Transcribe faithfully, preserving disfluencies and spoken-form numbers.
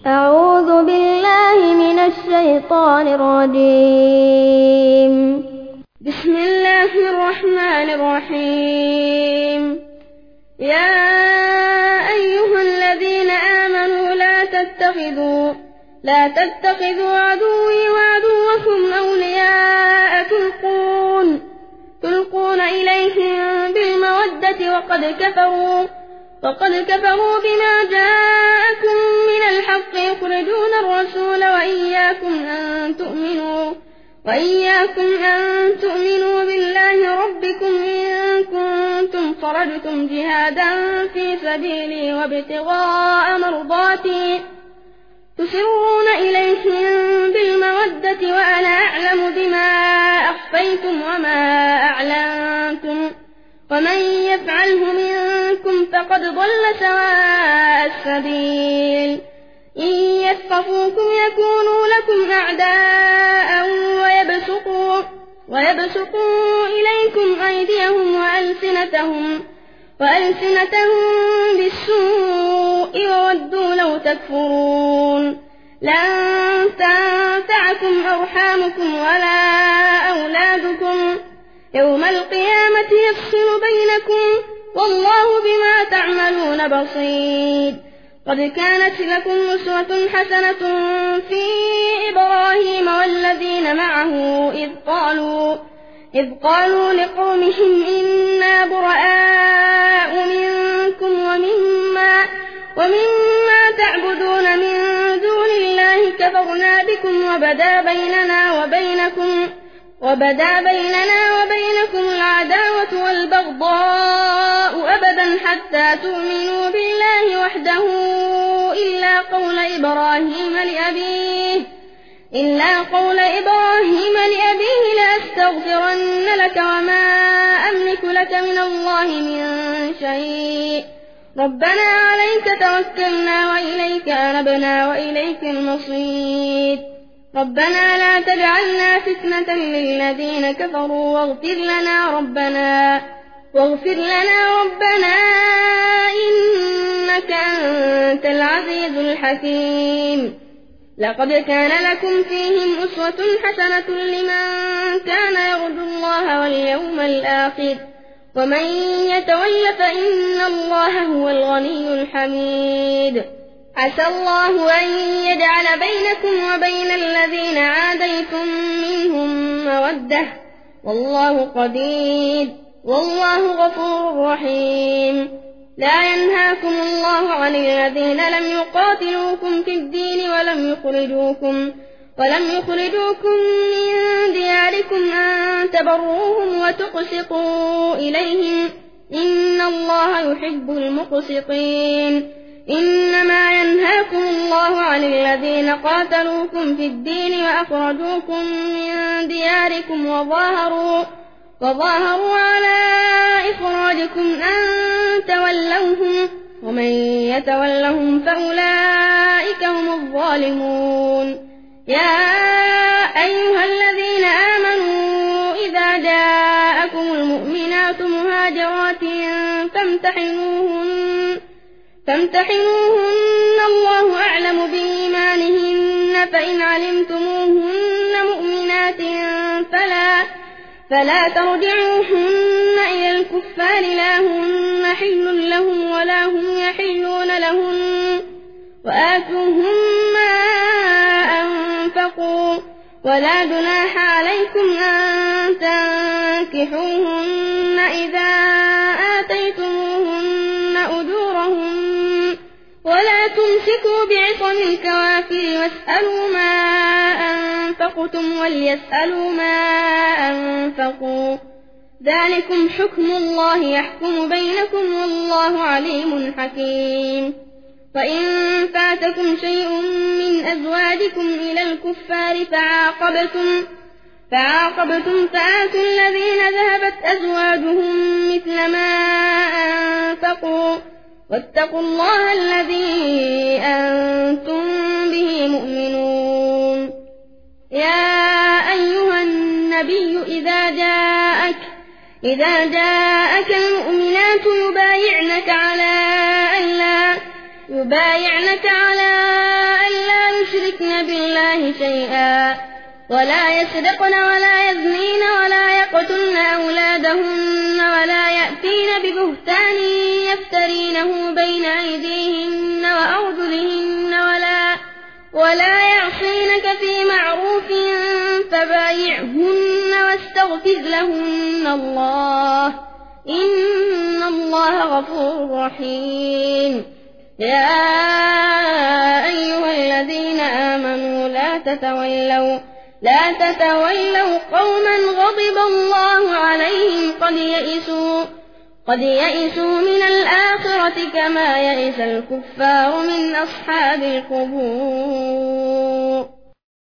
أعوذ بالله من الشيطان الرجيم. بسم الله الرحمن الرحيم. يا أيها الذين آمنوا لا تتخذوا لا تتخذوا عدوي وعدوكم أولياء تلقون تلقون إليهم بالمودة وقد كفروا وقد كفروا بما جاءكم من الحق يخرجون الرسول وإياكم أن تؤمنوا وإياكم أن تؤمنوا بالله ربكم إن كنتم خرجتم جهادا في سبيلي وابتغاء مرضاتي تسرون إليهم بالمودة وأنا أعلم بما أخفيتم وما أعلنتم ومن يفعله منكم فقد ضل سواء السبيل. إن يثقفوكم يكونوا لكم أعداء ويبسطوا, ويبسطوا إليكم أيديهم وألسنتهم, وألسنتهم بالسوء وودوا لو تكفرون. لن تنفعكم أرحامكم ولا أولادكم يوم القيامة يفصل بينكم والله بما تعملون بصير. قد كانت لكم أسوة حسنة في إبراهيم والذين معه إذ قالوا إذ قالوا لقومهم إنا براء منكم ومما ومما تعبدون من دون الله كفرنا بكم وبدا بيننا وبينكم وبدا بيننا وبينكم العداوة والبغضاء أبدا حتى تؤمنوا بالله وحده إلا قول إبراهيم لأبيه إلا قول إبراهيم لأبيه لأستغفرن لك وما أملك لك من الله من شيء ربنا عليك توكلنا وإليك أنبنا وإليك المصير. ربنا لا تجعلنا فتنة للذين كفروا واغفر لنا ربنا واغفر لنا ربنا إنك أنت العزيز الحكيم. لقد كان لكم فيهم أسوة حسنة لمن كان يرجو الله واليوم الآخر ومن يتول فإن الله هو الغني الحميد. عسى الله أن يجعل بينكم وبين الذين عاديتم منهم مودة والله قدير والله غفور رحيم. لا ينهاكم الله عن الذين لم يقاتلوكم في الدين ولم يخرجوكم ولم يخرجوكم من دياركم أن تبروهم وتقسطوا إليهم إن الله يحب المقسطين. إنما ينهاكم الله عن الذين قاتلوكم في الدين وأخرجوكم من دياركم وظاهروا وظاهروا على إخراجكم أن تولوهم ومن يتولهم فأولئك هم الظالمون. يا أيها الذين آمنوا إذا جاءكم المؤمنات مهاجرات فامتحنوهن فامتحنوهن الله أعلم بإيمانهن فإن علمتموهن مؤمنات فلا فلا ترجعوهن إلى الكفار لا هن حل لهم ولا هم يحلون لهن وآتوهم ما أنفقوا ولا جناح عليكم أن تنكحوهن إذا آتيتموهن أجورهن ولا تمسكوا بعصم الكوافر واسألوا ما أنفقتم وليسألوا ما أنفقوا ذلكم حكم الله يحكم بينكم والله عليم حكيم. فإن فاتكم شيء من أزواجكم إلى الكفار فعاقبتم فعاقبتم فآتوا الذين ذهبت أزواجهم مثل ما أنفقوا واتقوا الله الذي أنتم به مؤمنون. يا أيها النبي إذا جاءك إذا جاءك المؤمنات يبايعنك على أن لا يبايعنك على أن الله شيئا ولا يسرقن ولا يزنين ولا يقتلن أولادهن ولا يأتين ببهتان يفترينه بين أيديهن وأرجلهن ولا, ولا يعصينك في معروف فبايعهن واستغفر لهن الله إن الله غفور رحيم. يا أيها الذين آمنوا لا تتولوا لا تتولوا قوما غضب الله عليهم قد يئسوا قد يئسوا من الآخرة كما يئس الكفار من أصحاب القبور.